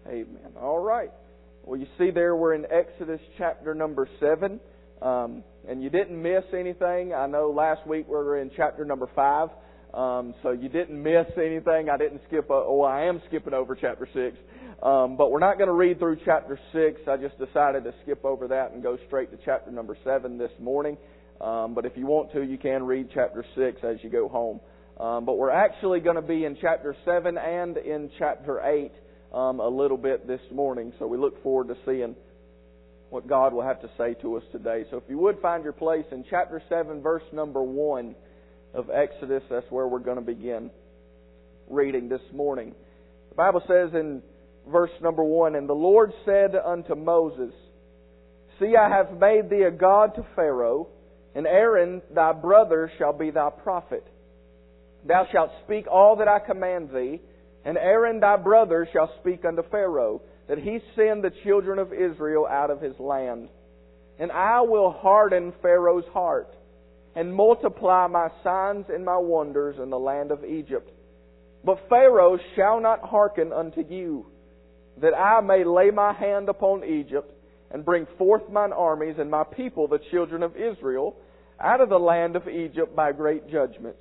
Amen. All right. Well, you see there we're in Exodus chapter number 7. And you didn't miss anything. I know last week we were in chapter number 5. So you didn't miss anything. I didn't skip. I am skipping over chapter 6. But we're not going to read through chapter 6. I just decided to skip over that and go straight to chapter number 7 this morning. But if you want to, you can read chapter 6 as you go home. But we're actually going to be in chapter 7 and in chapter 8 a little bit this morning. So we look forward to seeing what God will have to say to us today. So if you would find your place in chapter 7, verse number 1 of Exodus, that's where we're going to begin reading this morning. The Bible says in verse number 1, "And the Lord said unto Moses, See, I have made thee a god to Pharaoh, and Aaron thy brother shall be thy prophet. Thou shalt speak all that I command thee, and Aaron thy brother shall speak unto Pharaoh, that he send the children of Israel out of his land. And I will harden Pharaoh's heart, and multiply my signs and my wonders in the land of Egypt. But Pharaoh shall not hearken unto you, that I may lay my hand upon Egypt, and bring forth mine armies and my people, the children of Israel, out of the land of Egypt by great judgments.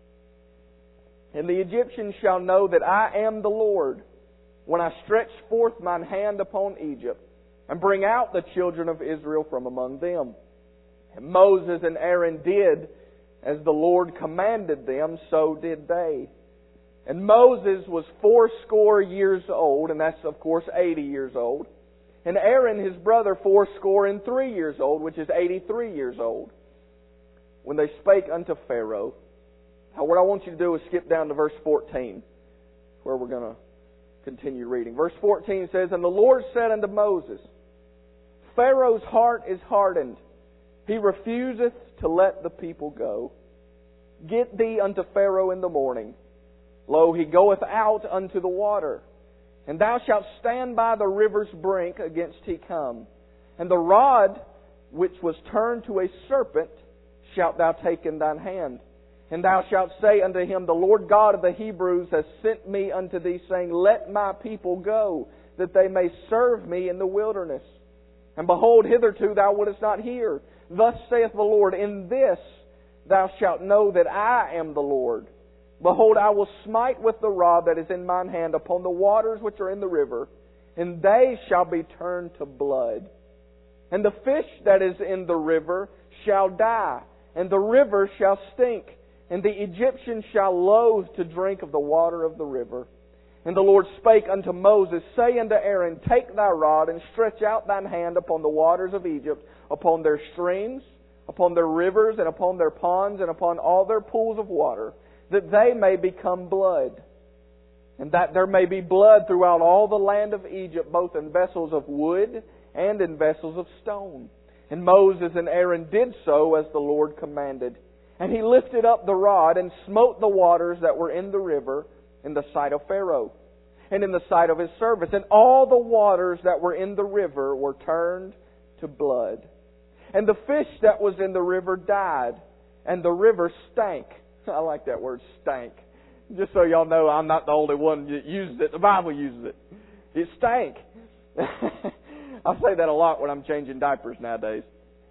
And the Egyptians shall know that I am the Lord, when I stretch forth mine hand upon Egypt, and bring out the children of Israel from among them. And Moses and Aaron did as the Lord commanded them, so did they. And Moses was 80 years old, and that's of course 80 years old. And Aaron his brother 83 years old, which is 83 years old, when they spake unto Pharaoh." Now what I want you to do is skip down to verse 14, where we're going to continue reading. Verse 14 says, "And the Lord said unto Moses, Pharaoh's heart is hardened. He refuseth to let the people go. Get thee unto Pharaoh in the morning. Lo, he goeth out unto the water. And thou shalt stand by the river's brink against he come. And the rod which was turned to a serpent shalt thou take in thine hand. And thou shalt say unto him, The Lord God of the Hebrews has sent me unto thee, saying, Let my people go, that they may serve me in the wilderness. And behold, hitherto thou wouldest not hear. Thus saith the Lord, In this thou shalt know that I am the Lord. Behold, I will smite with the rod that is in mine hand upon the waters which are in the river, and they shall be turned to blood. And the fish that is in the river shall die, and the river shall stink, and the Egyptians shall loathe to drink of the water of the river. And the Lord spake unto Moses, Say unto Aaron, Take thy rod, and stretch out thine hand upon the waters of Egypt, upon their streams, upon their rivers, and upon their ponds, and upon all their pools of water, that they may become blood. And that there may be blood throughout all the land of Egypt, both in vessels of wood and in vessels of stone. And Moses and Aaron did so as the Lord commanded. And he lifted up the rod and smote the waters that were in the river in the sight of Pharaoh and in the sight of his servants. And all the waters that were in the river were turned to blood. And the fish that was in the river died, and the river stank. I like that word, stank. Just so y'all know, I'm not the only one that uses it. The Bible uses it. It stank. I say that a lot when I'm changing diapers nowadays.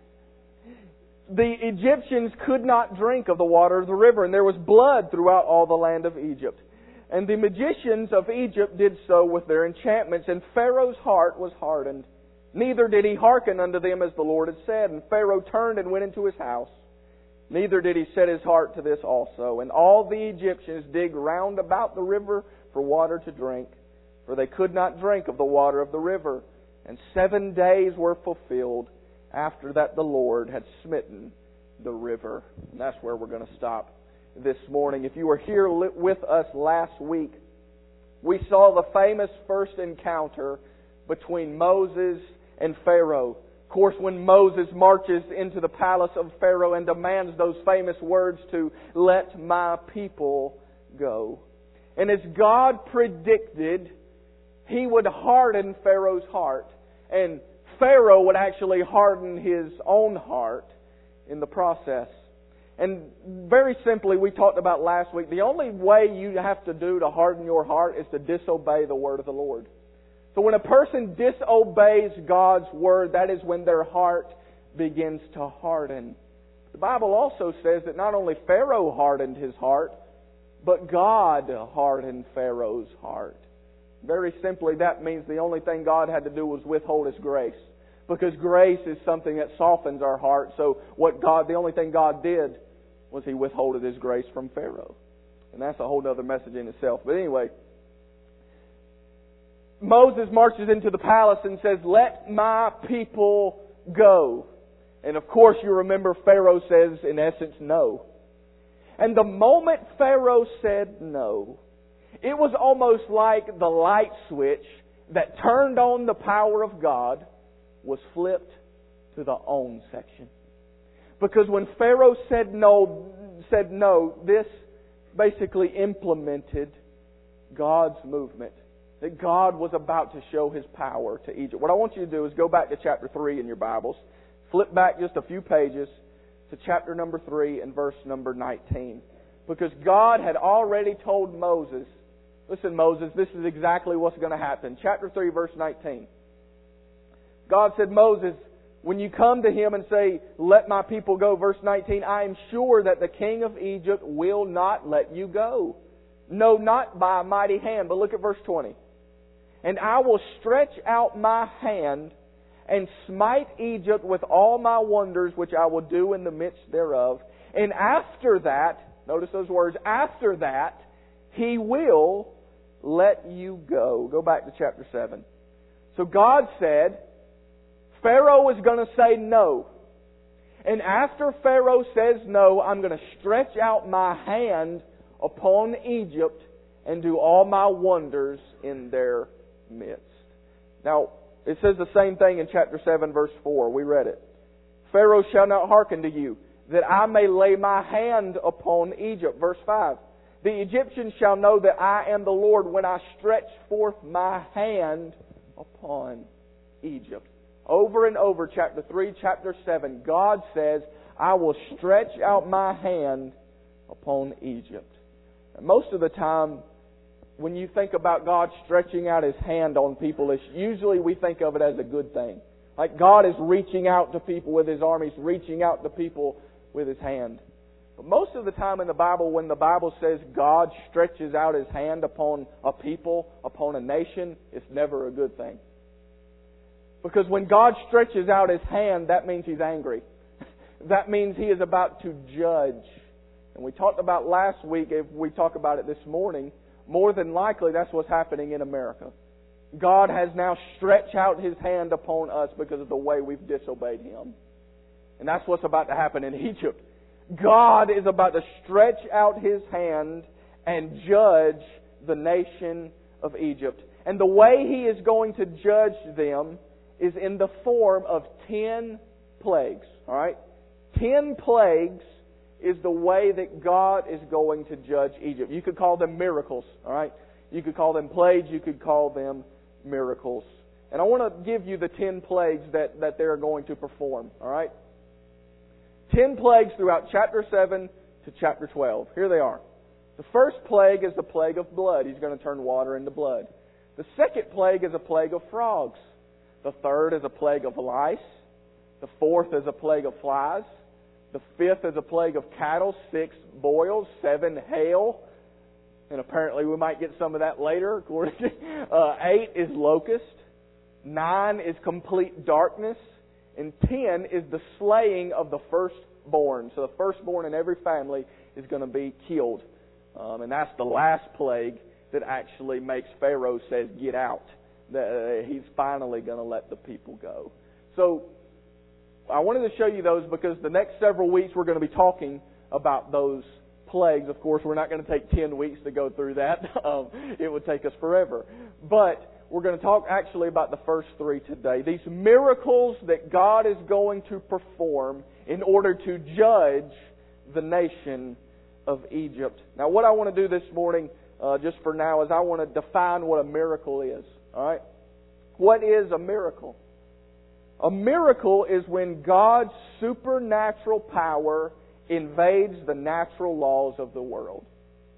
The Egyptians could not drink of the water of the river, and there was blood throughout all the land of Egypt. And the magicians of Egypt did so with their enchantments, and Pharaoh's heart was hardened. Neither did he hearken unto them as the Lord had said. And Pharaoh turned and went into his house. Neither did he set his heart to this also. And all the Egyptians dig round about the river for water to drink, for they could not drink of the water of the river. And 7 days were fulfilled after that the Lord had smitten the river. And that's where we're going to stop this morning. If you were here with us last week, we saw the famous first encounter between Moses and Pharaoh. Of course, when Moses marches into the palace of Pharaoh and demands those famous words to let my people go. And as God predicted, He would harden Pharaoh's heart. And Pharaoh would actually harden his own heart in the process. And very simply, we talked about last week, the only way you have to do to harden your heart is to disobey the word of the Lord. So when a person disobeys God's Word, that is when their heart begins to harden. The Bible also says that not only Pharaoh hardened his heart, but God hardened Pharaoh's heart. Very simply, that means the only thing God had to do was withhold His grace. Because grace is something that softens our heart. So the only thing God did was He withholded His grace from Pharaoh. And that's a whole other message in itself. But anyway, Moses marches into the palace and says, "Let my people go." And of course you remember Pharaoh says, in essence, no. And the moment Pharaoh said no, it was almost like the light switch that turned on the power of God was flipped to the on section. Because when Pharaoh said no, this basically implemented God's movement. That God was about to show His power to Egypt. What I want you to do is go back to chapter 3 in your Bibles. Flip back just a few pages to chapter number 3 and verse number 19. Because God had already told Moses, "Listen, Moses, this is exactly what's going to happen." Chapter 3, verse 19. God said, "Moses, when you come to him and say, 'Let my people go,' verse 19, 'I am sure that the king of Egypt will not let you go. No, not by a mighty hand.'" But look at verse 20. "And I will stretch out my hand and smite Egypt with all my wonders, which I will do in the midst thereof. And after that," notice those words, "after that, He will let you go." Go back to chapter 7. So God said, Pharaoh is going to say no. And after Pharaoh says no, I'm going to stretch out my hand upon Egypt and do all my wonders in their midst. Now, it says the same thing in chapter 7, verse 4. We read it. "Pharaoh shall not hearken to you, that I may lay my hand upon Egypt." Verse 5. "The Egyptians shall know that I am the Lord when I stretch forth my hand upon Egypt." Over and over, chapter 3, chapter 7, God says, "I will stretch out my hand upon Egypt." And most of the time, when you think about God stretching out His hand on people, usually we think of it as a good thing. Like God is reaching out to people with His arm. He's reaching out to people with His hand. But most of the time in the Bible, when the Bible says God stretches out His hand upon a people, upon a nation, it's never a good thing. Because when God stretches out His hand, that means He's angry. That means He is about to judge. And we talked about last week, if we talk about it this morning, more than likely that's what's happening in America. God has now stretched out His hand upon us because of the way we've disobeyed Him. And that's what's about to happen in Egypt. God is about to stretch out His hand and judge the nation of Egypt. And the way He is going to judge them is in the form of 10 plagues. Alright? 10 plagues is the way that God is going to judge Egypt. You could call them miracles. Alright? You could call them plagues. You could call them miracles. And I want to give you the 10 plagues that they're going to perform. Alright? 10 plagues throughout chapter 7 to chapter 12. Here they are. The first plague is the plague of blood. He's going to turn water into blood. The second plague is a plague of frogs. The third is a plague of lice. The fourth is a plague of flies. The fifth is a plague of cattle. 6 boils. 7 hail. And apparently we might get some of that later. 8 is locust. 9 is complete darkness. And 10 is the slaying of the firstborn. So the firstborn in every family is going to be killed. And that's the last plague that actually makes Pharaoh says, "Get out." He's finally going to let the people go. So I wanted to show you those because the next several weeks we're going to be talking about those plagues. Of course, we're not going to take 10 weeks to go through that. It would take us forever. But we're going to talk actually about the first 3 today. These miracles that God is going to perform in order to judge the nation of Egypt. Now, what I want to do this morning, just for now, is I want to define what a miracle is. All right? What is a miracle? A miracle is when God's supernatural power invades the natural laws of the world.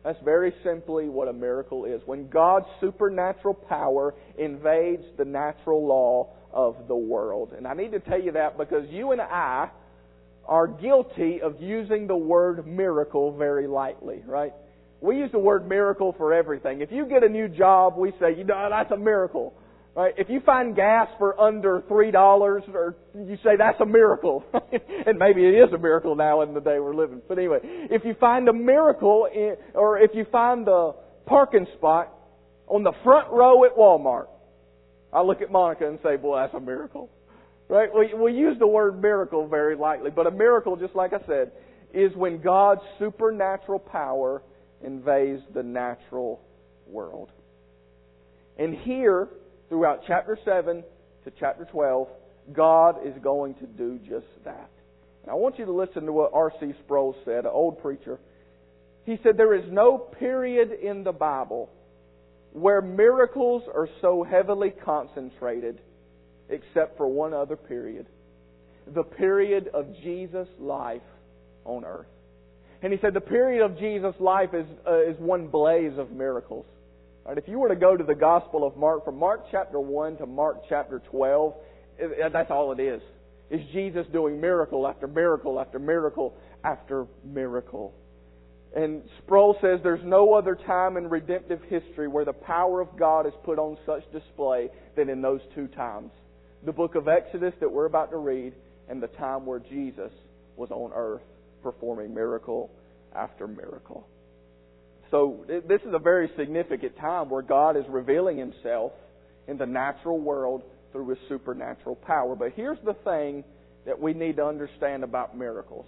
That's very simply what a miracle is. When God's supernatural power invades the natural law of the world. And I need to tell you that because you and I are guilty of using the word miracle very lightly, right? We use the word miracle for everything. If you get a new job, we say, that's a miracle. Right? If you find gas for under $3, or you say that's a miracle. And maybe it is a miracle now in the day we're living. But anyway, if you find a miracle, or if you find the parking spot on the front row at Walmart, I look at Monica and say, boy, that's a miracle. Right? We use the word miracle very lightly. But a miracle, just like I said, is when God's supernatural power invades the natural world. And here, throughout chapter 7 to chapter 12, God is going to do just that. And I want you to listen to what R.C. Sproul said, an old preacher. He said, there is no period in the Bible where miracles are so heavily concentrated except for one other period. The period of Jesus' life on earth. And he said the period of Jesus' life is one blaze of miracles. Right, if you were to go to the Gospel of Mark, from Mark chapter 1 to Mark chapter 12, that's all it is. It's Jesus doing miracle after miracle after miracle after miracle. And Sproul says there's no other time in redemptive history where the power of God is put on such display than in those two times. The book of Exodus that we're about to read and the time where Jesus was on earth performing miracle after miracle. So this is a very significant time where God is revealing Himself in the natural world through His supernatural power. But here's the thing that we need to understand about miracles.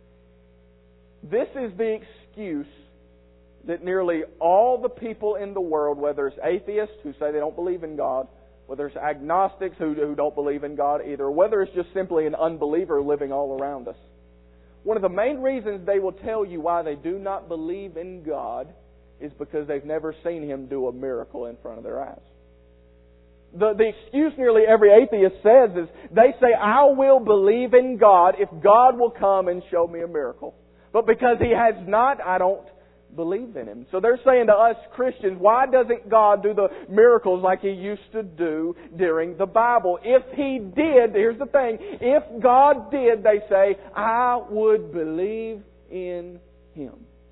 This is the excuse that nearly all the people in the world, whether it's atheists who say they don't believe in God, whether it's agnostics who don't believe in God either, or whether it's just simply an unbeliever living all around us. One of the main reasons they will tell you why they do not believe in God is because they've never seen Him do a miracle in front of their eyes. The excuse nearly every atheist says is, they say, I will believe in God if God will come and show me a miracle. But because He has not, I don't believe in Him. So they're saying to us Christians, why doesn't God do the miracles like He used to do during the Bible? If He did, here's the thing, if God did, they say, I would believe in Him.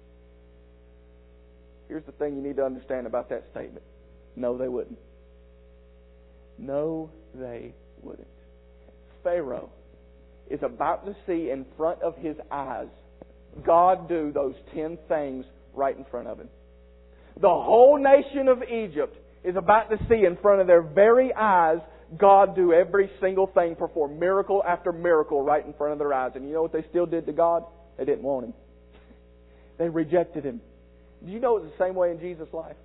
Here's the thing you need to understand about that statement. No, they wouldn't. No, they wouldn't. Pharaoh is about to see in front of his eyes God do those 10 things right in front of him. The whole nation of Egypt is about to see in front of their very eyes God do every single thing, perform miracle after miracle right in front of their eyes. And you know what they still did to God? They didn't want Him. They rejected Him. Do you know it's the same way in Jesus' life?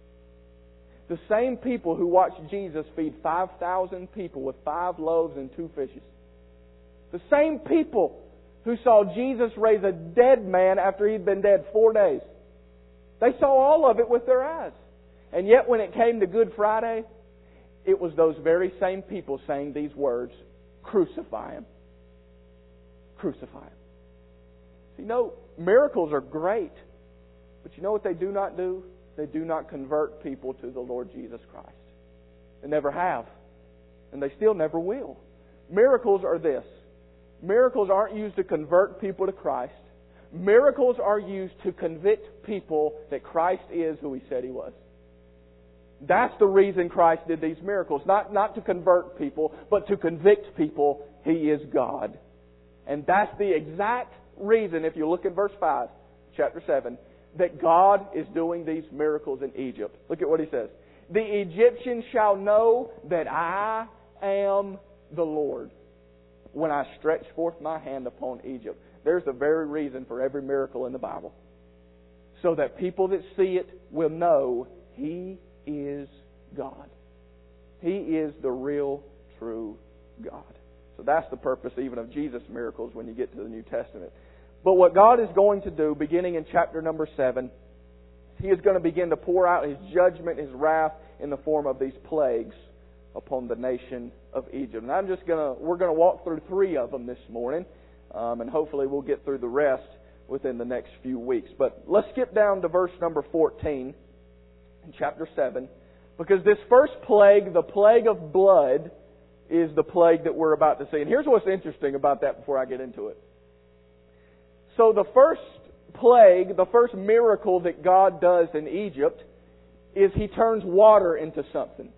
The same people who watched Jesus feed 5,000 people with 5 loaves and 2 fishes. The same people who saw Jesus raise a dead man after he'd been dead 4 days. They saw all of it with their eyes. And yet when it came to Good Friday, it was those very same people saying these words, crucify Him. Crucify Him. So, you know, miracles are great. But you know what they do not do? They do not convert people to the Lord Jesus Christ. They never have. And they still never will. Miracles are this. Miracles aren't used to convert people to Christ. Miracles are used to convict people that Christ is who He said He was. That's the reason Christ did these miracles. Not to convert people, but to convict people He is God. And that's the exact reason, if you look at verse 5, chapter 7, that God is doing these miracles in Egypt. Look at what He says. The Egyptians shall know that I am the Lord when I stretch forth my hand upon Egypt. There's the very reason for every miracle in the Bible. So that people that see it will know He is God. He is the real, true God. So that's the purpose even of Jesus' miracles when you get to the New Testament. But what God is going to do, beginning in chapter number 7, He is going to begin to pour out His judgment, His wrath, in the form of these plagues upon the nation of Egypt. And we're going to walk through 3 of them this morning, and hopefully we'll get through the rest. within the next few weeks. But let's skip down to verse number 14 in chapter 7, because this first plague, the plague of blood, is the plague that we're about to see. And here's what's interesting about that before I get into it. So the first plague, the first miracle that God does in Egypt is He turns water into something.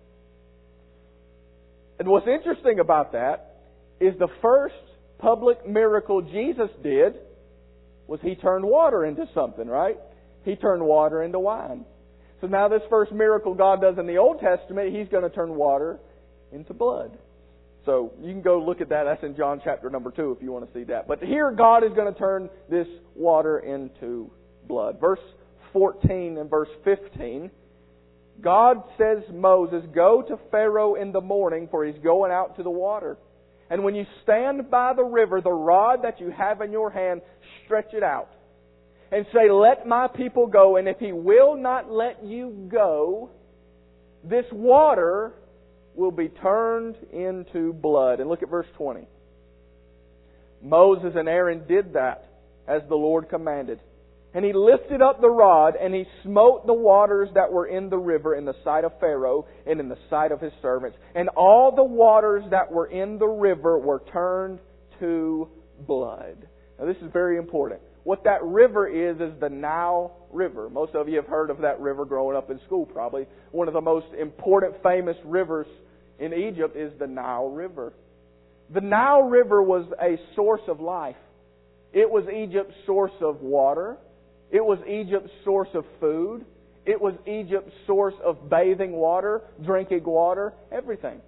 And what's interesting about that is the first public miracle Jesus did was He turned water into something, right? He turned water into wine. So now this first miracle God does in the Old Testament, He's going to turn water into blood. So you can go look at that. That's in John chapter number 2 if you want to see that. But here God is going to turn this water into blood. Verse 14 and verse 15. God says to Moses, "Go to Pharaoh in the morning, for he's going out to the water. And when you stand by the river, the rod that you have in your hand, stretch it out. And say, 'Let my people go.' And if he will not let you go, this water will be turned into blood." And look at verse 20. Moses and Aaron did that as the Lord commanded. And he lifted up the rod, and he smote the waters that were in the river in the sight of Pharaoh and in the sight of his servants. And all the waters that were in the river were turned to blood. Now this is very important. What that river is the Nile River. Most of you have heard of that river growing up in school probably. One of the most important, famous rivers in Egypt is the Nile River. The Nile River was a source of life. It was Egypt's source of water. It was Egypt's source of food. It was Egypt's source of bathing water, drinking water, everything.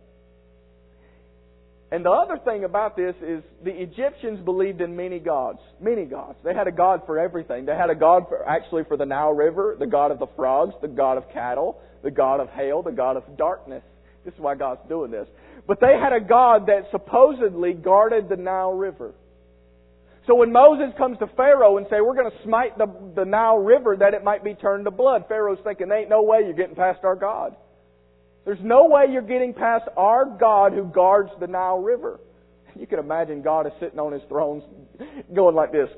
And the other thing about this is the Egyptians believed in many gods. Many gods. They had a god for everything. They had a god for the Nile River, the god of the frogs, the god of cattle, the god of hail, the god of darkness. This is why God's doing this. But they had a god that supposedly guarded the Nile River. So when Moses comes to Pharaoh and say, "We're going to smite the Nile River that it might be turned to blood," Pharaoh's thinking, "There ain't no way you're getting past our God. There's no way you're getting past our God who guards the Nile River." You can imagine God is sitting on His throne going like this.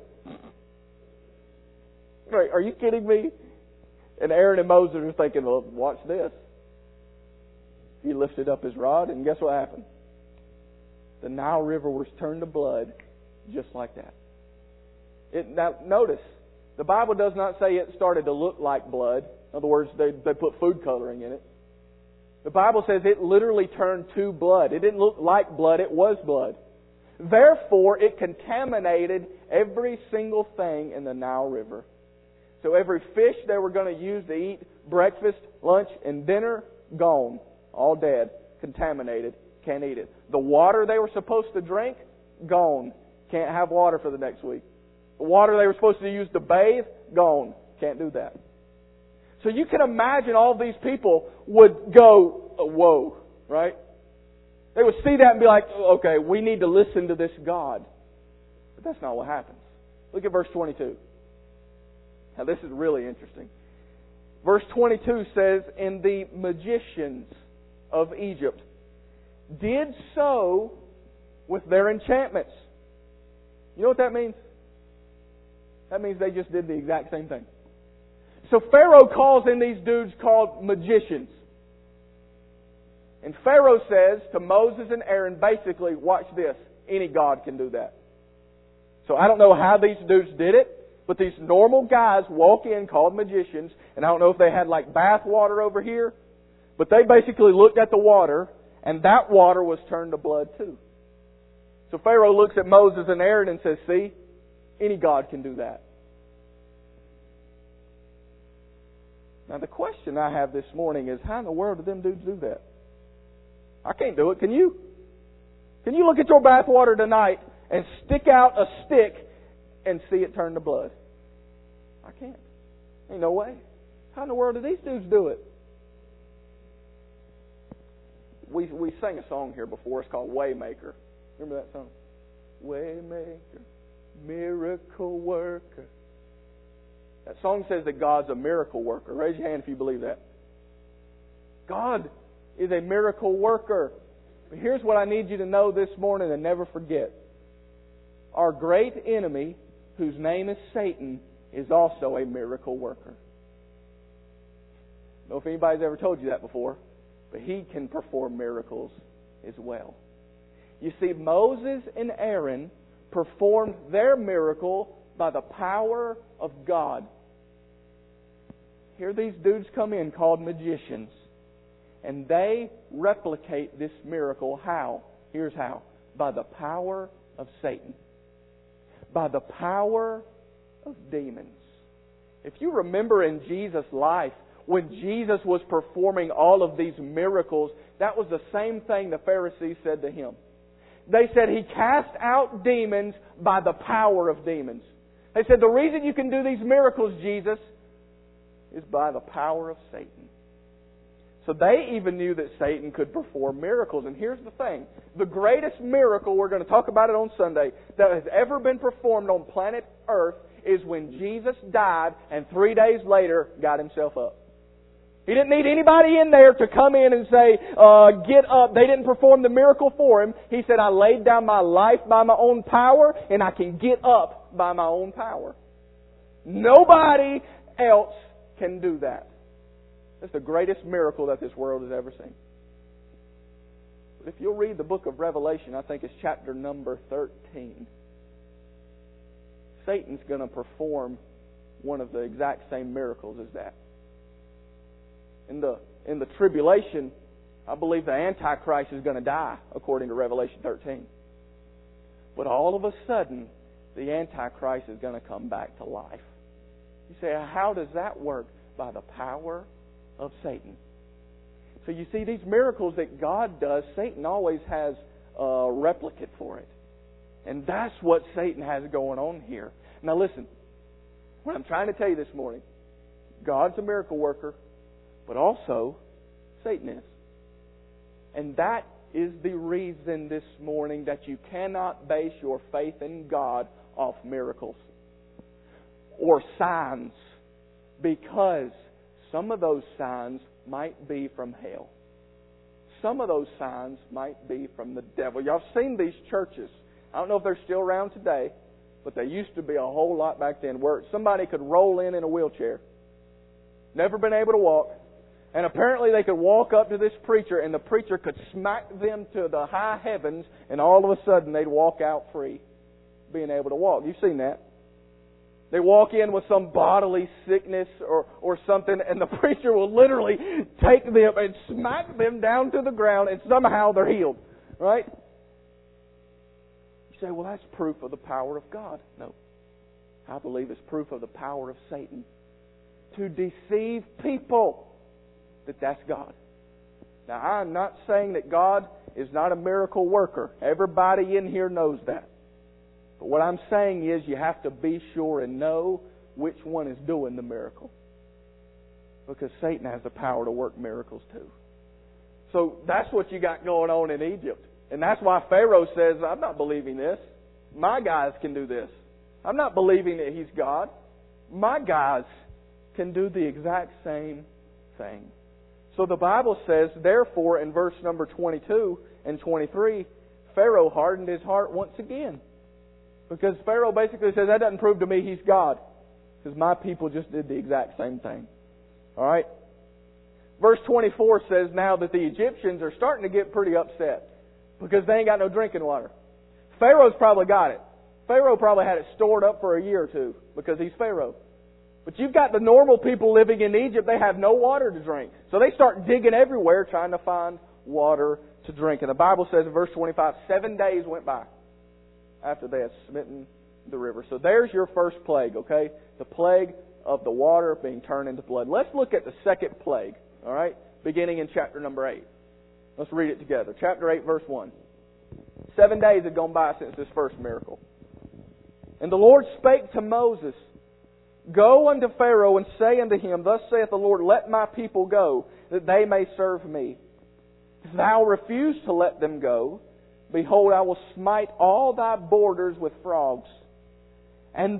Right, are you kidding me? And Aaron and Moses are thinking, "Well, watch this." He lifted up his rod, and guess what happened? The Nile River was turned to blood just like that. Now, notice, the Bible does not say it started to look like blood. In other words, they put food coloring in it. The Bible says it literally turned to blood. It didn't look like blood, it was blood. Therefore, it contaminated every single thing in the Nile River. So every fish they were going to use to eat breakfast, lunch, and dinner, gone. All dead. Contaminated. Can't eat it. The water they were supposed to drink, gone. Can't have water for the next week. The water they were supposed to use to bathe, gone. Can't do that. So you can imagine all these people would go, whoa, right? They would see that and be like, okay, we need to listen to this God. But that's not what happens. Look at verse 22. Now this is really interesting. Verse 22 says, "And the magicians of Egypt did so with their enchantments." You know what that means? That means they just did the exact same thing. So Pharaoh calls in these dudes called magicians. And Pharaoh says to Moses and Aaron, basically, watch this, any God can do that. So I don't know how these dudes did it, but these normal guys walk in called magicians, and I don't know if they had like bath water over here, but they basically looked at the water, and that water was turned to blood too. So Pharaoh looks at Moses and Aaron and says, "See, any God can do that." Now the question I have this morning is, how in the world do them dudes do that? I can't do it. Can you? Can you look at your bath water tonight and stick out a stick and see it turn to blood? I can't. Ain't no way. How in the world do these dudes do it? We sang a song here before. It's called Waymaker. Remember that song? Waymaker, miracle worker. That song says that God's a miracle worker. Raise your hand if you believe that. God is a miracle worker. But here's what I need you to know this morning and never forget. Our great enemy whose name is Satan, is also a miracle worker. I don't know if anybody's ever told you that before, but he can perform miracles as well. You see, Moses and Aaron performed their miracle by the power of God. Here these dudes come in called magicians, and they replicate this miracle. How? Here's how. By the power of Satan. By the power of demons. If you remember in Jesus' life, when Jesus was performing all of these miracles, that was the same thing the Pharisees said to Him. They said He cast out demons by the power of demons. They said, the reason you can do these miracles, Jesus, is by the power of Satan. So they even knew that Satan could perform miracles. And here's the thing. The greatest miracle, we're going to talk about it on Sunday, that has ever been performed on planet Earth is when Jesus died and 3 days later got Himself up. He didn't need anybody in there to come in and say, get up. They didn't perform the miracle for Him. He said, I laid down my life by my own power, and I can get up by my own power. Nobody else can do that. That's the greatest miracle that this world has ever seen. But if you'll read the book of Revelation, I think it's chapter number 13, Satan's going to perform one of the exact same miracles as that. In the tribulation, I believe the Antichrist is going to die, according to Revelation 13. But all of a sudden, the Antichrist is going to come back to life. You say, how does that work? By the power of Satan. So you see, these miracles that God does, Satan always has a replicate for it. And that's what Satan has going on here. Now listen, what I'm trying to tell you this morning, God's a miracle worker, but also Satan is. And that is the reason this morning that you cannot base your faith in God off miracles or signs, because some of those signs might be from hell. Some of those signs might be from the devil. Y'all have seen these churches. I don't know if they're still around today, but they used to be a whole lot back then, where somebody could roll in a wheelchair, never been able to walk, and apparently they could walk up to this preacher and the preacher could smack them to the high heavens, and all of a sudden they'd walk out free, being able to walk. You've seen that. They walk in with some bodily sickness or something, and the preacher will literally take them and smack them down to the ground, and somehow they're healed. Right? You say, well, that's proof of the power of God. No. I believe it's proof of the power of Satan to deceive people that that's God. Now, I'm not saying that God is not a miracle worker. Everybody in here knows that. But what I'm saying is you have to be sure and know which one is doing the miracle. Because Satan has the power to work miracles too. So that's what you got going on in Egypt. And that's why Pharaoh says, I'm not believing this. My guys can do this. I'm not believing that he's God. My guys can do the exact same thing. So the Bible says, therefore, in verse number 22 and 23, Pharaoh hardened his heart once again. Because Pharaoh basically says, that doesn't prove to me he's God. Because my people just did the exact same thing. Alright? Verse 24 says now that the Egyptians are starting to get pretty upset. Because they ain't got no drinking water. Pharaoh's probably got it. Pharaoh probably had it stored up for a year or two. Because he's Pharaoh. But you've got the normal people living in Egypt, they have no water to drink. So they start digging everywhere trying to find water to drink. And the Bible says in verse 25, 7 days went by after they had smitten the river. So there's your first plague, okay? The plague of the water being turned into blood. Let's look at the second plague, all right? Beginning in chapter number 8. Let's read it together. Chapter 8, verse 1. 7 days had gone by since this first miracle. And the Lord spake to Moses, Go unto Pharaoh and say unto him, Thus saith the Lord, Let my people go, that they may serve me. If thou refuse to let them go, behold, I will smite all thy borders with frogs. And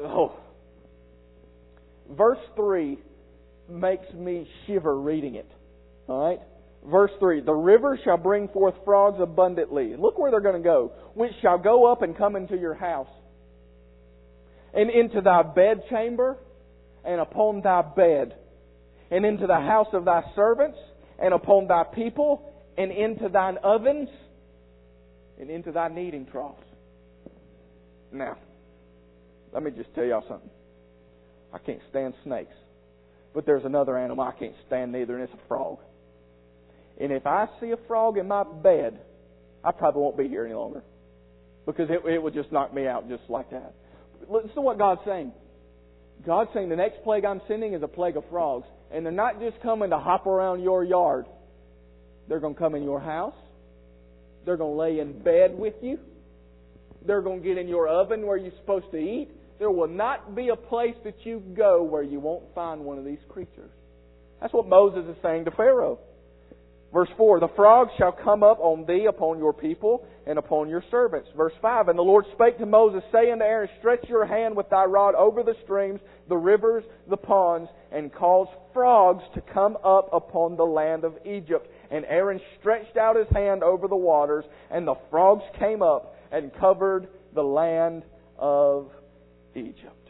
verse 3 makes me shiver reading it. Alright? Verse 3, The river shall bring forth frogs abundantly. Look where they're going to go. Which shall go up and come into your house. and into thy bedchamber, and upon thy bed, and into the house of thy servants, and upon thy people, and into thine ovens, and into thy kneading troughs. Now, let me just tell y'all something. I can't stand snakes. But there's another animal I can't stand neither, and it's a frog. And if I see a frog in my bed, I probably won't be here any longer. Because it would just knock me out just like that. Listen to what God's saying. God's saying the next plague I'm sending is a plague of frogs. And they're not just coming to hop around your yard. They're going to come in your house. They're going to lay in bed with you. They're going to get in your oven where you're supposed to eat. There will not be a place that you go where you won't find one of these creatures. That's what Moses is saying to Pharaoh. Verse 4, the frogs shall come up on thee, upon your people, and upon your servants. Verse 5, and the Lord spake to Moses, saying to Aaron, stretch your hand with thy rod over the streams, the rivers, the ponds, and cause frogs to come up upon the land of Egypt. And Aaron stretched out his hand over the waters, and the frogs came up and covered the land of Egypt.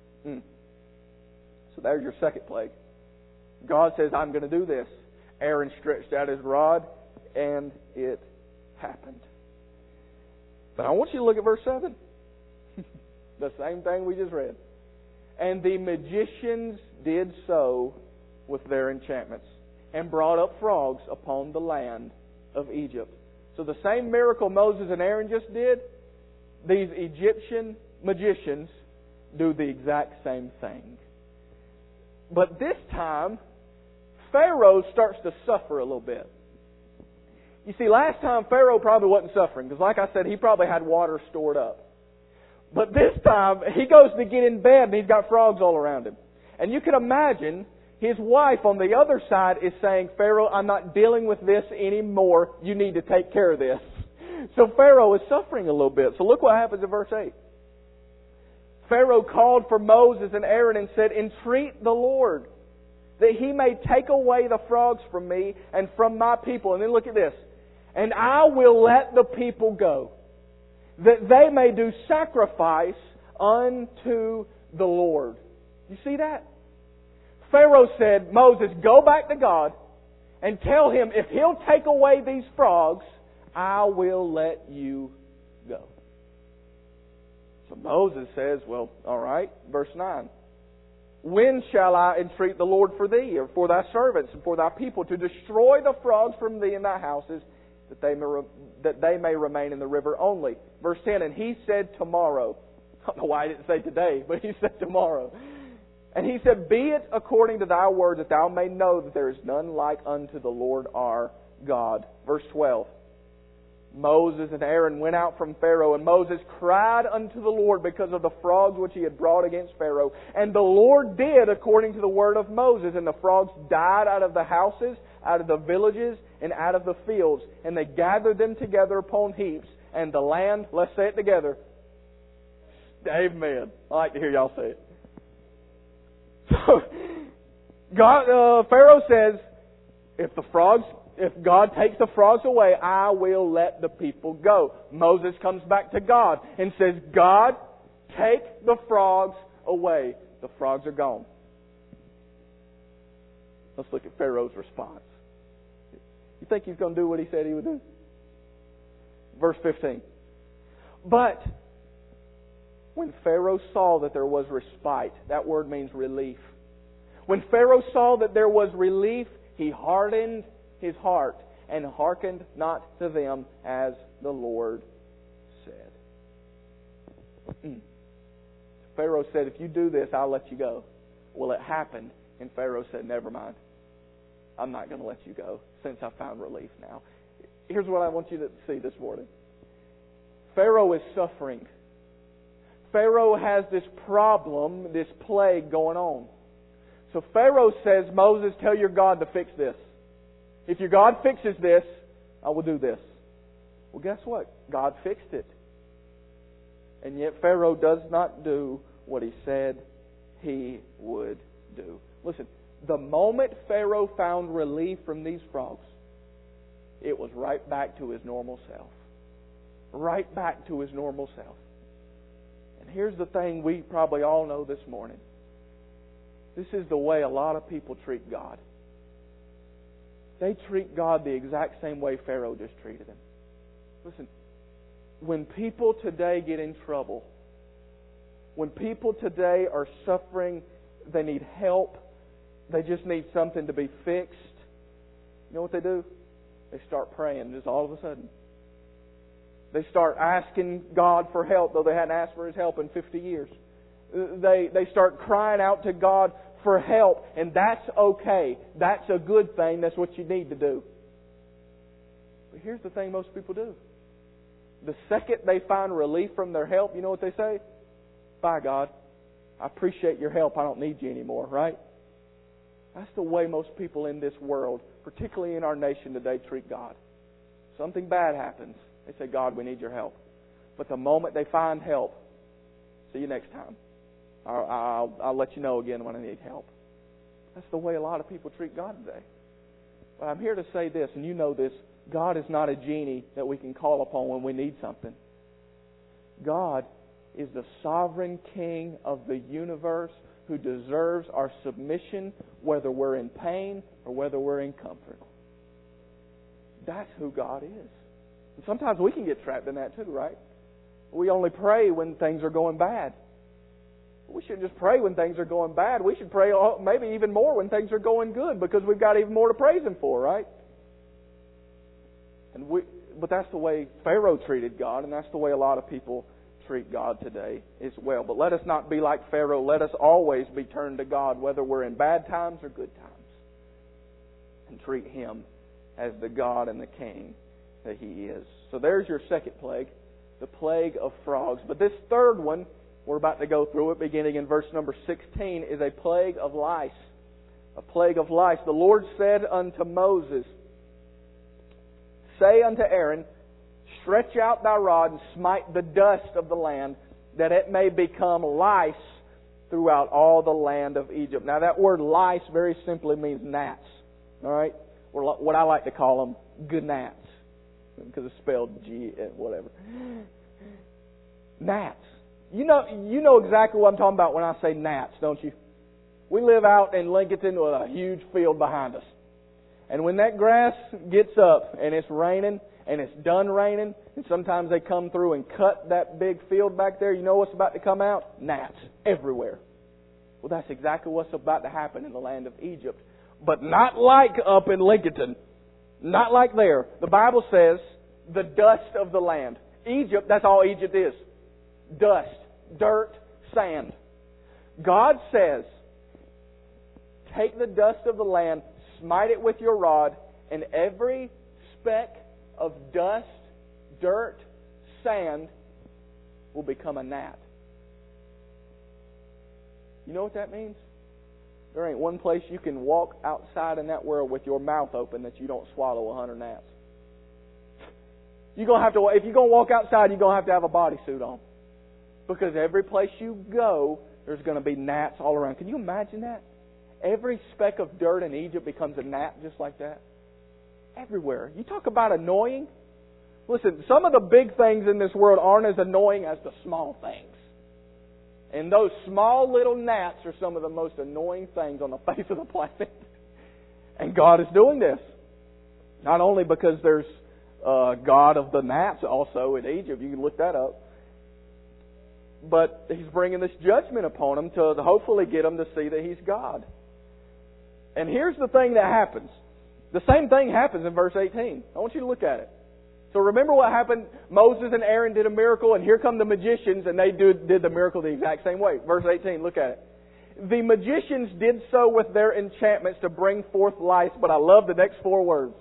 So there's your second plague. God says, I'm going to do this. Aaron stretched out his rod, and it happened. But I want you to look at verse 7. The same thing we just read. And the magicians did so with their enchantments, and brought up frogs upon the land of Egypt. So the same miracle Moses and Aaron just did, these Egyptian magicians do the exact same thing. But this time, Pharaoh starts to suffer a little bit. You see, last time Pharaoh probably wasn't suffering, because like I said, he probably had water stored up. But this time, he goes to get in bed and he's got frogs all around him. And you can imagine his wife on the other side is saying, Pharaoh, I'm not dealing with this anymore. You need to take care of this. So Pharaoh is suffering a little bit. So look what happens in verse 8. Pharaoh called for Moses and Aaron and said, entreat the Lord, that He may take away the frogs from me and from my people. And then look at this. And I will let the people go, that they may do sacrifice unto the Lord. You see that? Pharaoh said, Moses, go back to God and tell Him if He'll take away these frogs, I will let you go. So Moses says, well, all right. Verse 9. When shall I entreat the Lord for thee, or for thy servants, and for thy people, to destroy the frogs from thee and thy houses, that they may remain in the river only? Verse 10, and he said tomorrow. I don't know why he didn't say today, but he said tomorrow. And he said, be it according to thy word, that thou may know that there is none like unto the Lord our God. Verse 12. Moses and Aaron went out from Pharaoh, and Moses cried unto the Lord because of the frogs which he had brought against Pharaoh. And the Lord did according to the word of Moses, and the frogs died out of the houses, out of the villages, and out of the fields. And they gathered them together upon heaps, and the land, let's say it together. Amen. I like to hear y'all say it. So, Pharaoh says, if God takes the frogs away, I will let the people go. Moses comes back to God and says, God, take the frogs away. The frogs are gone. Let's look at Pharaoh's response. You think he's going to do what he said he would do? Verse 15. But when Pharaoh saw that there was respite, that word means relief. When Pharaoh saw that there was relief, he hardened his heart and hearkened not to them as the Lord said. Pharaoh said, if you do this, I'll let you go. Well, it happened, and Pharaoh said, never mind. I'm not going to let you go since I found relief now. Here's what I want you to see this morning. Pharaoh is suffering. Pharaoh has this problem, this plague going on. So Pharaoh says, Moses, tell your God to fix this. If your God fixes this, I will do this. Well, guess what? God fixed it. And yet Pharaoh does not do what he said he would do. Listen, the moment Pharaoh found relief from these frogs, it was right back to his normal self. Right back to his normal self. And here's the thing we probably all know this morning. This is the way a lot of people treat God. They treat God the exact same way Pharaoh just treated him. Listen, when people today get in trouble, when people today are suffering, they need help, they just need something to be fixed, you know what they do? They start praying just all of a sudden. They start asking God for help, though they hadn't asked for His help in 50 years. They start crying out to God for help, and that's okay. That's a good thing. That's what you need to do. But here's the thing most people do. The second they find relief from their help, you know what they say? Bye, God. I appreciate your help. I don't need you anymore, right? That's the way most people in this world, particularly in our nation today, treat God. Something bad happens. They say, God, we need your help. But the moment they find help, see you next time. I'll let you know again when I need help. That's the way a lot of people treat God today. But I'm here to say this, and you know this. God is not a genie that we can call upon when we need something. God is the sovereign King of the universe who deserves our submission whether we're in pain or whether we're in comfort. That's who God is. And sometimes we can get trapped in that too, right? We only pray when things are going bad. We shouldn't just pray when things are going bad. We should pray maybe even more when things are going good because we've got even more to praise Him for, right? But that's the way Pharaoh treated God, and that's the way a lot of people treat God today as well. But let us not be like Pharaoh. Let us always be turned to God, whether we're in bad times or good times, and treat Him as the God and the King that He is. So there's your second plague, the plague of frogs. But this third one, we're about to go through it, beginning in verse number 16, is a plague of lice. A plague of lice. The Lord said unto Moses, Say unto Aaron, Stretch out thy rod and smite the dust of the land, that it may become lice throughout all the land of Egypt. Now that word lice very simply means gnats. All right? Or what I like to call them, gnats. Because it's spelled G, whatever. Gnats. You know exactly what I'm talking about when I say gnats, don't you? We live out in Lincolnton with a huge field behind us. And when that grass gets up and it's raining and it's done raining, and sometimes they come through and cut that big field back there, you know what's about to come out? Gnats everywhere. Well, that's exactly what's about to happen in the land of Egypt. But not like up in Lincolnton. Not like there. The Bible says the dust of the land. Egypt, that's all Egypt is. Dust, dirt, sand. God says, take the dust of the land, smite it with your rod, and every speck of dust, dirt, sand will become a gnat. You know what that means? There ain't one place you can walk outside in that world with your mouth open that you don't swallow 100 gnats. You're gonna have to, if you're going to walk outside, you're going to have a bodysuit on. Because every place you go, there's going to be gnats all around. Can you imagine that? Every speck of dirt in Egypt becomes a gnat just like that. Everywhere. You talk about annoying. Listen, some of the big things in this world aren't as annoying as the small things. And those small little gnats are some of the most annoying things on the face of the planet. And God is doing this. Not only because there's God of the gnats also in Egypt. You can look that up. But He's bringing this judgment upon them to hopefully get them to see that He's God. And here's the thing that happens. The same thing happens in verse 18. I want you to look at it. So remember what happened? Moses and Aaron did a miracle, and here come the magicians, and they did the miracle the exact same way. Verse 18, look at it. The magicians did so with their enchantments to bring forth lice, but I love the next 4 words.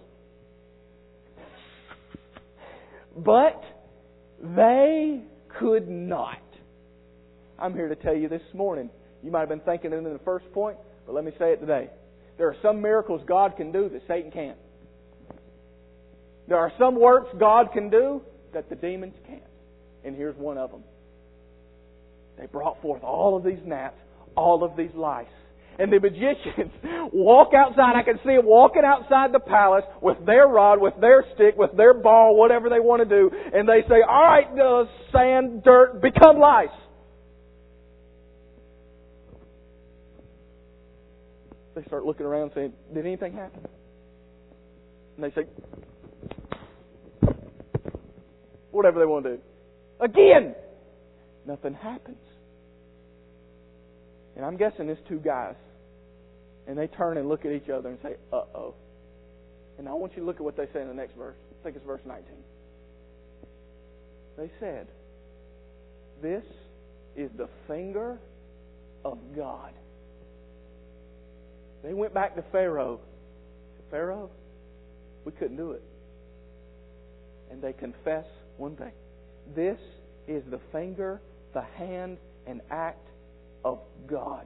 But they could not. I'm here to tell you this morning. You might have been thinking it in the first point, but let me say it today. There are some miracles God can do that Satan can't. There are some works God can do that the demons can't. And here's one of them. They brought forth all of these gnats, all of these lice. And the magicians walk outside. I can see them walking outside the palace with their rod, with their stick, with their ball, whatever they want to do. And they say, all right, sand, dirt, become lice. They start looking around saying, did anything happen? And they say, whatever they want to do. Again! Nothing happens. And I'm guessing it's two guys. And they turn and look at each other and say, uh-oh. And I want you to look at what they say in the next verse. I think it's verse 19. They said, this is the finger of God. They went back to Pharaoh. Pharaoh, we couldn't do it. And they confess one thing. This is the finger, the hand, and act of God.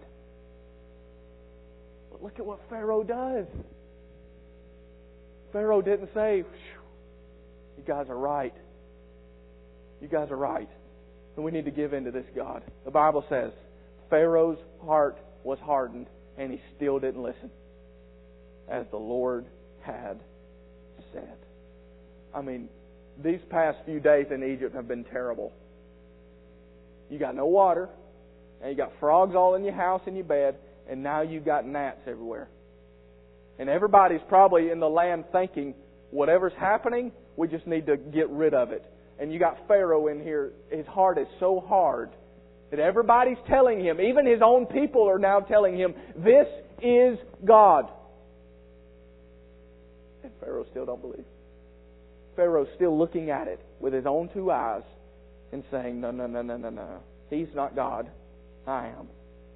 But look at what Pharaoh does. Pharaoh didn't say, you guys are right. You guys are right. And we need to give in to this God. The Bible says, Pharaoh's heart was hardened, and he still didn't listen, as the Lord had said. I mean, these past few days in Egypt have been terrible. You got no water, and you got frogs all in your house and your bed, and now you got gnats everywhere. And everybody's probably in the land thinking, whatever's happening, we just need to get rid of it. And you got Pharaoh in here, his heart is so hard that everybody's telling him, even his own people are now telling him, this is God. And Pharaoh still don't believe. Pharaoh's still looking at it with his own two eyes and saying, no. He's not God. I am.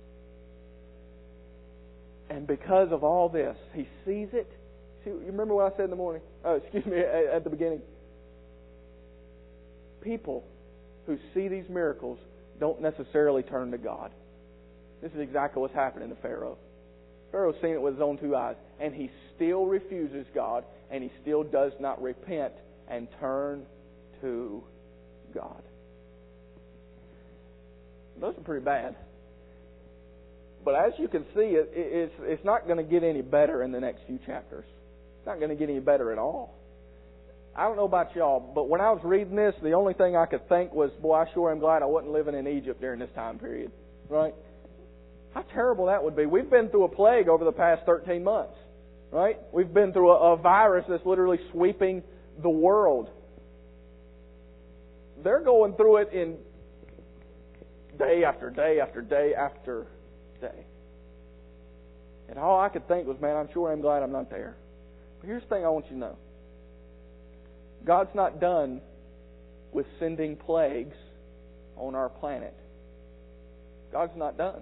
And because of all this, he sees it. See, you remember what I said in the morning? At the beginning. People who see these miracles don't necessarily turn to God. This is exactly what's happening to Pharaoh. Pharaoh's seen it with his own two eyes, and he still refuses God, and he still does not repent and turn to God. Those are pretty bad. But as you can see, it's not going to get any better in the next few chapters. It's not going to get any better at all. I don't know about y'all, but when I was reading this, the only thing I could think was, boy, I sure am glad I wasn't living in Egypt during this time period. Right? How terrible that would be. We've been through a plague over the past 13 months. Right? We've been through a virus that's literally sweeping the world. They're going through it in day after day after day after day. And all I could think was, man, I'm sure I'm glad I'm not there. But here's the thing I want you to know. God's not done with sending plagues on our planet. God's not done.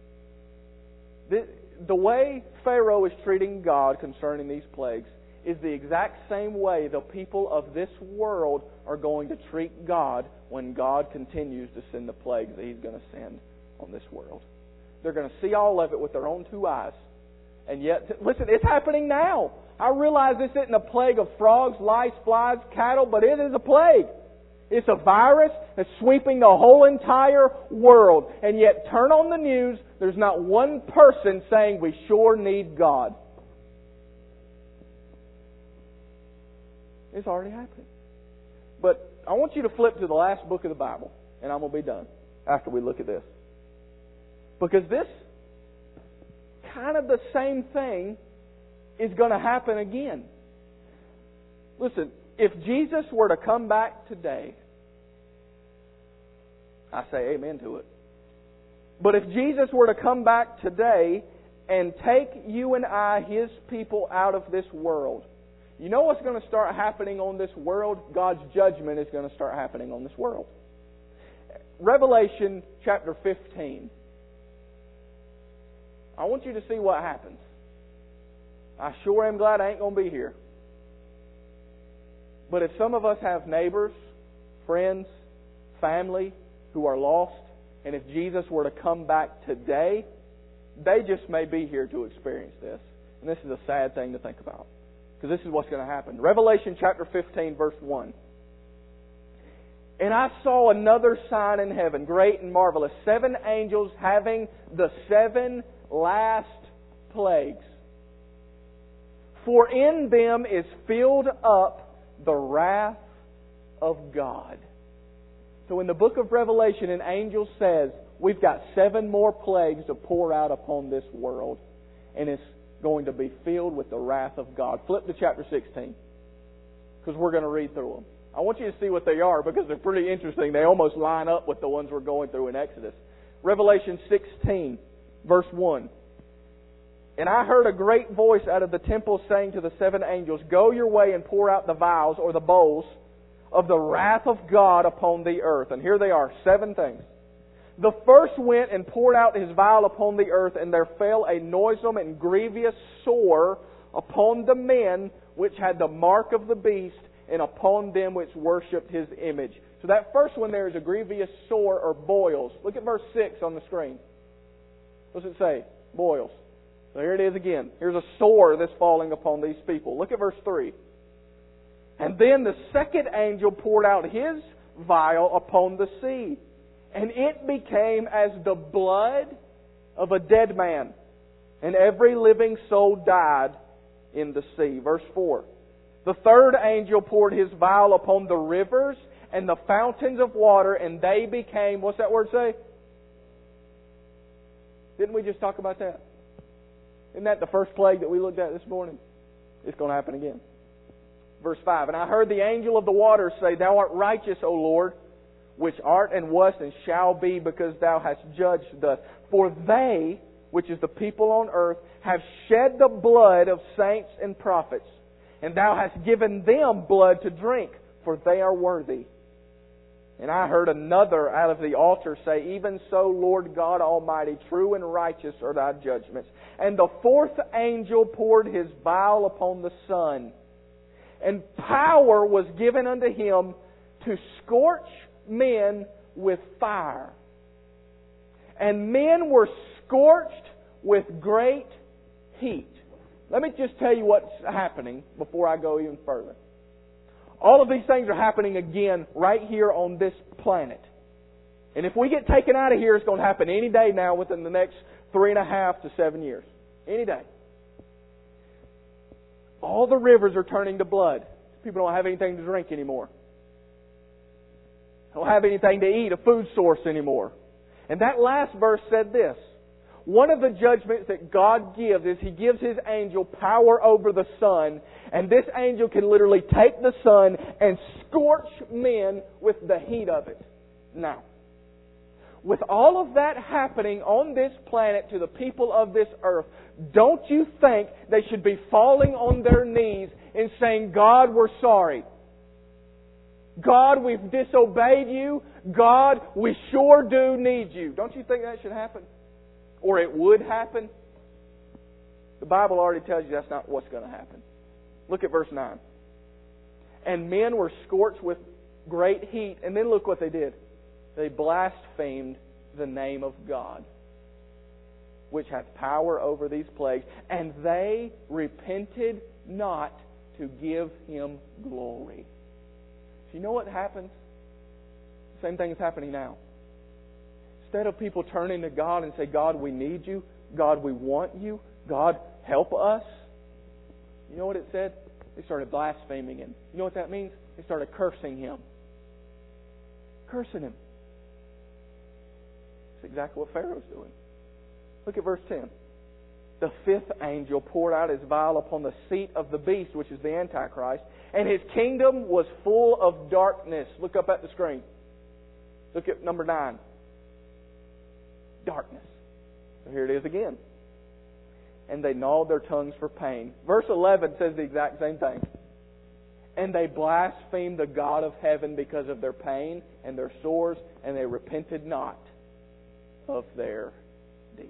The way Pharaoh is treating God concerning these plagues is the exact same way the people of this world are going to treat God when God continues to send the plagues that He's going to send on this world. They're going to see all of it with their own two eyes. And yet, listen, it's happening now. I realize this isn't a plague of frogs, lice, flies, cattle, but it is a plague. It's a virus that's sweeping the whole entire world. And yet, turn on the news, there's not one person saying we sure need God. It's already happening. But I want you to flip to the last book of the Bible, and I'm going to be done after we look at this. Because this, kind of the same thing, is going to happen again. Listen, if Jesus were to come back today, I say amen to it. But if Jesus were to come back today and take you and I, His people, out of this world, you know what's going to start happening on this world? God's judgment is going to start happening on this world. Revelation chapter 15. I want you to see what happens. I sure am glad I ain't going to be here. But if some of us have neighbors, friends, family who are lost, and if Jesus were to come back today, they just may be here to experience this. And this is a sad thing to think about. Because this is what's going to happen. Revelation chapter 15, verse 1. And I saw another sign in heaven, great and marvelous, 7 angels having the 7 last plagues. For in them is filled up the wrath of God. So in the book of Revelation, an angel says, we've got 7 more plagues to pour out upon this world. and it's going to be filled with the wrath of God. Flip to chapter 16, because we're going to read through them. I want you to see what they are, because they're pretty interesting. They almost line up with the ones we're going through in Exodus. Revelation 16, verse 1. And I heard a great voice out of the temple saying to the 7 angels, Go your way and pour out the vials, or the bowls, of the wrath of God upon the earth. And here they are, 7 things. The first went and poured out his vial upon the earth, and there fell a noisome and grievous sore upon the men which had the mark of the beast, and upon them which worshipped his image. So that first one there is a grievous sore or boils. Look at verse 6 on the screen. What does it say? Boils. So here it is again. Here's a sore that's falling upon these people. Look at verse 3. And then the second angel poured out his vial upon the sea, and it became as the blood of a dead man, and every living soul died in the sea. Verse 4. The third angel poured his vial upon the rivers and the fountains of water, and they became, what's that word say? Didn't we just talk about that? Isn't that the first plague that we looked at this morning? It's going to happen again. Verse 5. And I heard the angel of the waters say, Thou art righteous, O Lord, which art and wast and shall be, because Thou hast judged thus. For they, which is the people on earth, have shed the blood of saints and prophets, and Thou hast given them blood to drink, for they are worthy. And I heard another out of the altar say, Even so, Lord God Almighty, true and righteous are Thy judgments. And the fourth angel poured his vial upon the sun, and power was given unto him to scorch men with fire. And men were scorched with great heat. Let me just tell you what's happening before I go even further. All of these things are happening again right here on this planet. And if we get taken out of here, it's going to happen any day now within the next 3.5 to 7 years. Any day. All the rivers are turning to blood. People don't have anything to drink anymore. They don't have anything to eat, a food source anymore. And that last verse said this. One of the judgments that God gives is He gives His angel power over the sun. And this angel can literally take the sun and scorch men with the heat of it. Now, with all of that happening on this planet to the people of this earth, don't you think they should be falling on their knees and saying, God, we're sorry. God, we've disobeyed You. God, we sure do need You. Don't you think that should happen? Or it would happen? The Bible already tells you that's not what's going to happen. Look at verse 9. And men were scorched with great heat. And then look what they did. They blasphemed the name of God, which hath power over these plagues. And they repented not to give Him glory. So you know what happens? The same thing is happening now. Instead of people turning to God and say, God, we need You. God, we want You. God, help us. You know what it said? They started blaspheming Him. You know what that means? They started cursing Him. Cursing Him. That's exactly what Pharaoh's doing. Look at verse 10. The fifth angel poured out his vial upon the seat of the beast, which is the Antichrist, and his kingdom was full of darkness. Look up at the screen. Look at number 9. Darkness. So here it is again. And they gnawed their tongues for pain. Verse 11 says the exact same thing. And they blasphemed the God of heaven because of their pain and their sores, and they repented not of their deeds.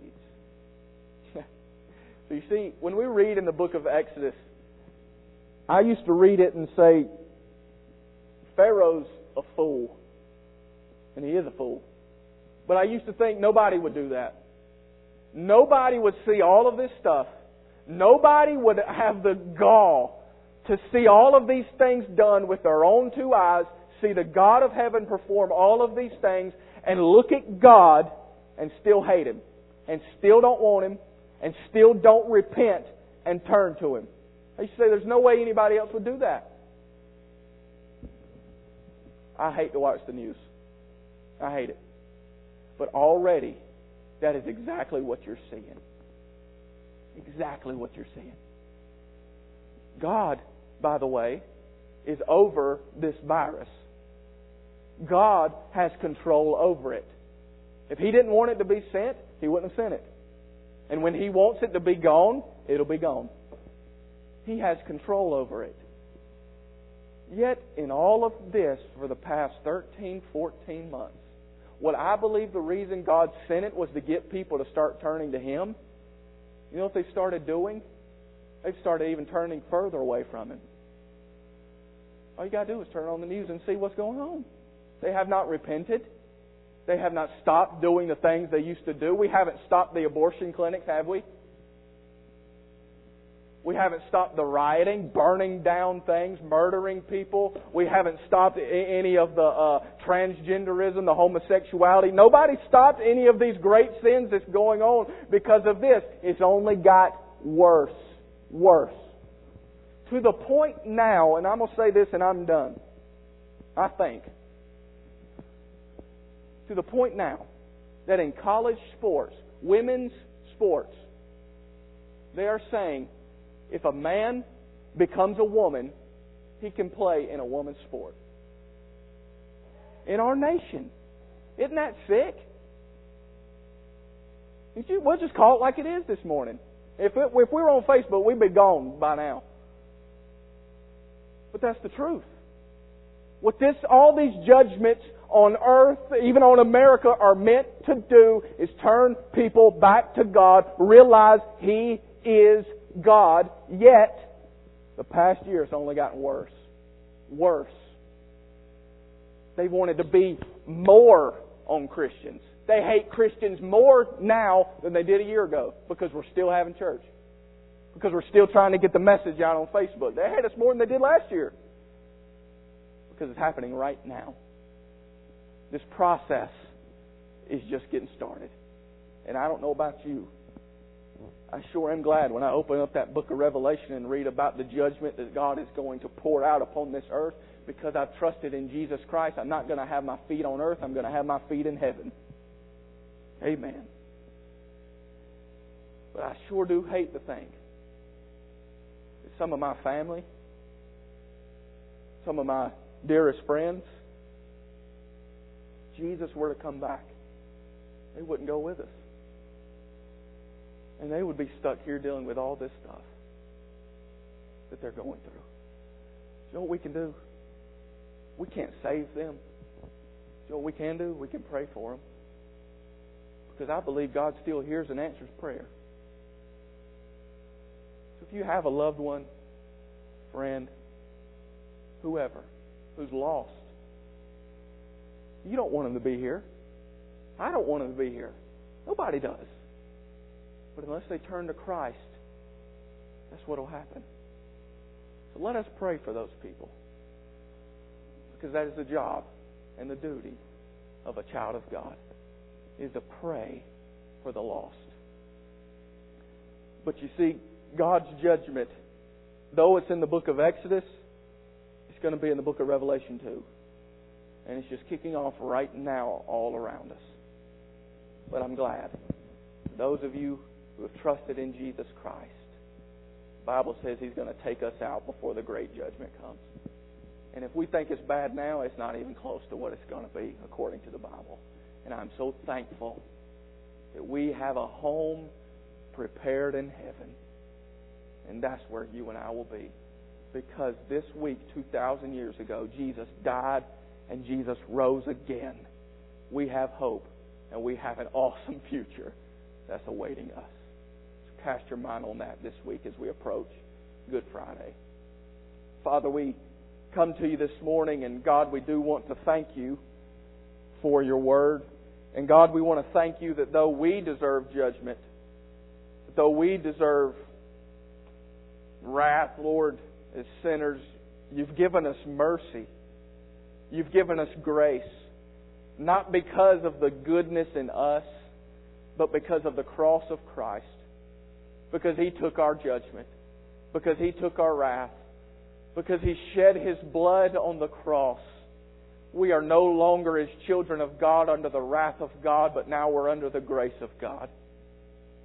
So you see, when we read in the book of Exodus, I used to read it and say, Pharaoh's a fool. And he is a fool. But I used to think nobody would do that. Nobody would see all of this stuff. Nobody would have the gall to see all of these things done with their own 2 eyes, see the God of heaven perform all of these things, and look at God and still hate Him, and still don't want Him, and still don't repent and turn to Him. I used to say there's no way anybody else would do that. I hate to watch the news. I hate it. But already, that is exactly what you're seeing. Exactly what you're seeing. God, by the way, is over this virus. God has control over it. If He didn't want it to be sent, He wouldn't have sent it. And when He wants it to be gone, it'll be gone. He has control over it. Yet, in all of this, for the past 13, 14 months, what I believe the reason God sent it was to get people to start turning to Him. You know what they started doing? They've started even turning further away from Him. All you got to do is turn on the news and see what's going on. They have not repented. They have not stopped doing the things they used to do. We haven't stopped the abortion clinics, have we? We haven't stopped the rioting, burning down things, murdering people. We haven't stopped any of the transgenderism, the homosexuality. Nobody stopped any of these great sins that's going on because of this. It's only got worse. Worse. To the point now, and I'm going to say this and I'm done, I think. To the point now that in college sports, women's sports, they are saying if a man becomes a woman, he can play in a woman's sport. In our nation. Isn't that sick? We'll just call it like it is this morning. If we were on Facebook, we'd be gone by now. But that's the truth. What all these judgments on earth, even on America, are meant to do is turn people back to God, realize He is God, yet the past year it's only gotten worse. Worse. They wanted to be more on Christians. They hate Christians more now than they did a year ago because we're still having church. Because we're still trying to get the message out on Facebook. They hate us more than they did last year. Because it's happening right now. This process is just getting started. And I don't know about you. I sure am glad when I open up that book of Revelation and read about the judgment that God is going to pour out upon this earth because I've trusted in Jesus Christ. I'm not going to have my feet on earth. I'm going to have my feet in heaven. Amen. But I sure do hate to think that some of my family, some of my dearest friends, Jesus were to come back, they wouldn't go with us. And they would be stuck here dealing with all this stuff that they're going through. You know what we can do? We can't save them. You know what we can do? We can pray for them. Because I believe God still hears and answers prayer. So if you have a loved one, friend, whoever, who's lost, you don't want them to be here. I don't want them to be here. Nobody does. But unless they turn to Christ, that's what will happen. So let us pray for those people. Because that is the job and the duty of a child of God, is to pray for the lost. But you see, God's judgment, though it's in the book of Exodus, it's going to be in the book of Revelation too. And it's just kicking off right now all around us. But I'm glad. Those of you who have trusted in Jesus Christ, the Bible says He's going to take us out before the great judgment comes. And if we think it's bad now, it's not even close to what it's going to be according to the Bible. And I'm so thankful that we have a home prepared in heaven. And that's where you and I will be. Because this week, 2,000 years ago, Jesus died and Jesus rose again. We have hope and we have an awesome future that's awaiting us. So cast your mind on that this week as we approach Good Friday. Father, we come to you this morning, and God, we do want to thank you for your word. And God, we want to thank you that though we deserve judgment, though we deserve wrath, Lord, as sinners, you've given us mercy. You've given us grace. Not because of the goodness in us, but because of the cross of Christ. Because He took our judgment. Because He took our wrath. Because He shed His blood on the cross. We are no longer as children of God under the wrath of God, but now we're under the grace of God.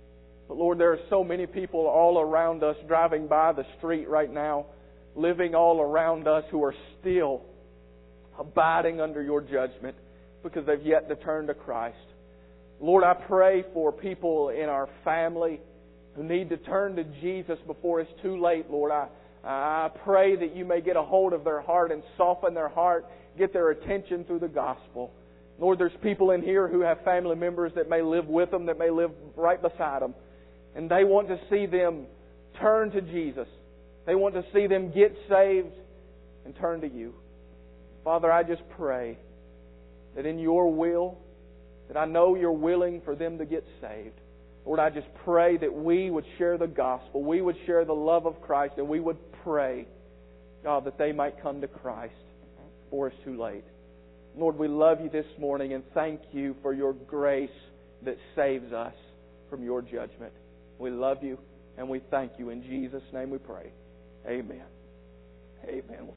But Lord, there are so many people all around us driving by the street right now, living all around us who are still abiding under Your judgment because they've yet to turn to Christ. Lord, I pray for people in our family who need to turn to Jesus before it's too late, Lord. I pray that You may get a hold of their heart and soften their heart, get their attention through the gospel. Lord, there's people in here who have family members that may live with them, that may live right beside them, and they want to see them turn to Jesus. They want to see them get saved and turn to You. Father, I just pray that in Your will, that I know You're willing for them to get saved. Lord, I just pray that we would share the gospel, we would share the love of Christ, and we would pray, God, that they might come to Christ before it's too late. Lord, we love You this morning and thank You for Your grace that saves us from Your judgment. We love You and we thank You. In Jesus' name we pray. Amen. Amen.